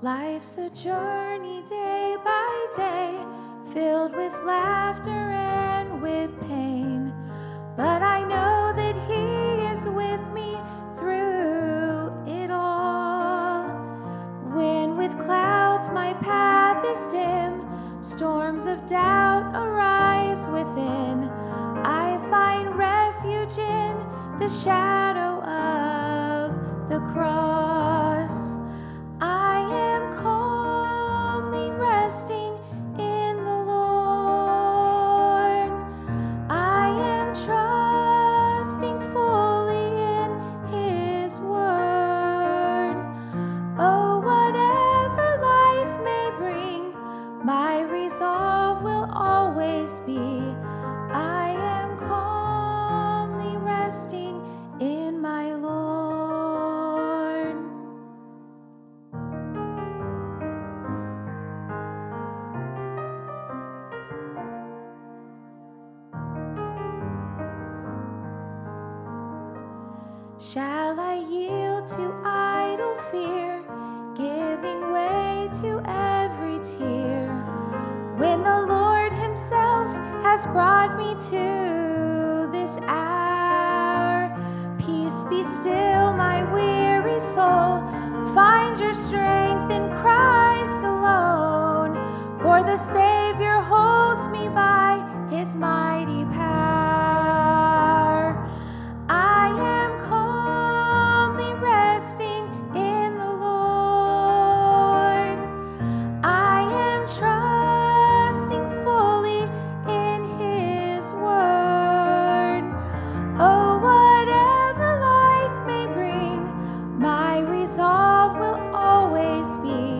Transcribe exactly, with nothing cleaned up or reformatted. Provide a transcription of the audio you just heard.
Life's a journey day by day, filled with laughter and with pain. But I know that He is with me through it all. When with clouds my path is dim, storms of doubt arise within, I find refuge in the shadow of the cross. I am calmly resting in the Lord. I am trusting fully in His word. Oh, whatever life may bring, my resolve will always be, I am calmly resting in my Lord. Shall I yield to idle fear, giving way to every tear, when the Lord Himself has brought me to this hour? Peace be still, my weary soul, find your strength in Christ alone, for the Savior holds me by His mighty power. I am calmly resting in the Lord. I am trusting fully in His word. Oh, whatever life may bring, my resolve will always be,